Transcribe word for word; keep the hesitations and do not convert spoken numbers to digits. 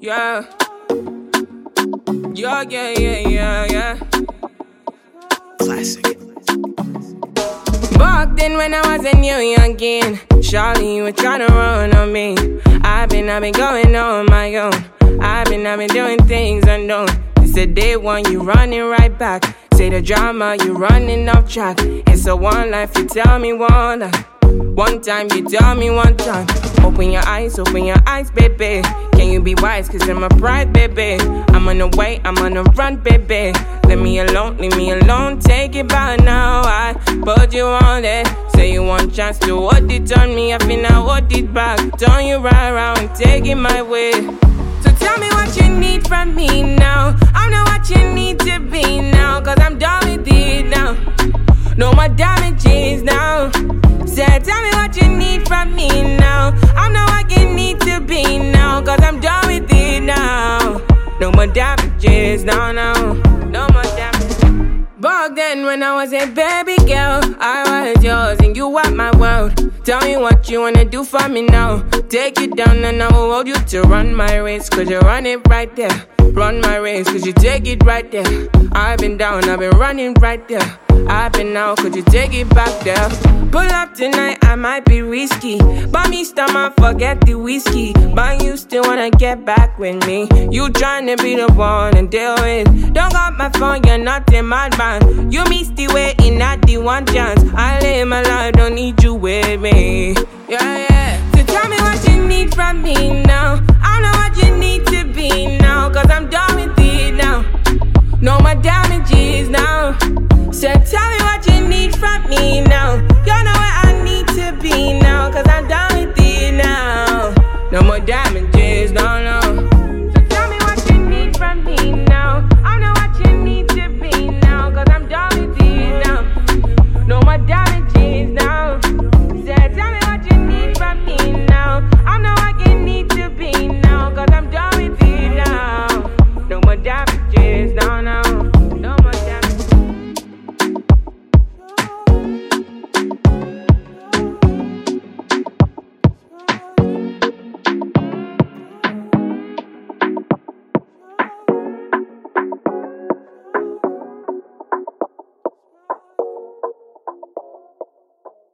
Yeah. Yeah, yeah, yeah, yeah, yeah. Classic. Back then when I was a new youngin', Charlie, you were tryna run on me. I've been, I've been going on my own. I've been, I've been doing things unknown. It's the day one, you running right back. Say the drama, you running off track. It's a one life, you tell me one life. One time, you tell me one time. Open your eyes, open your eyes, baby. Can you be wise, cause I'm a pride, baby. I'm on the way, I'm on the run, baby. Leave me alone, leave me alone. Take it by now, I put you on it. Say you want chance to hold it on me. I feel I hold it back. Turn you right around, take it my way. So tell me what you need from me now. I'm not what you need to be now, cause I'm done with it now. No more damages now. Say, tell me what you need from me now. I'm not what you need to be now, cause I'm done with it now. No more damages, no, no. No more damages. Back then when I was a baby girl, I was yours and you were my world. Tell me what you wanna do for me now. Take you down and I will hold you to run my race, cause you run it right there. Run my race, cause you take it right there. I've been down, I've been running right there. I've been out, could you take it back there? Pull up tonight, I might be risky. But me stomach, forget the whiskey. But you still wanna get back with me. You tryna be the one and deal with. Don't got my phone, you're not in my band. You missed the way in at the one chance. I live my life, don't need you with me. Yeah, yeah. So tell me what you need from me now. I know what you need to be now, cause I'm done with it now. No more damages now. So tell me what you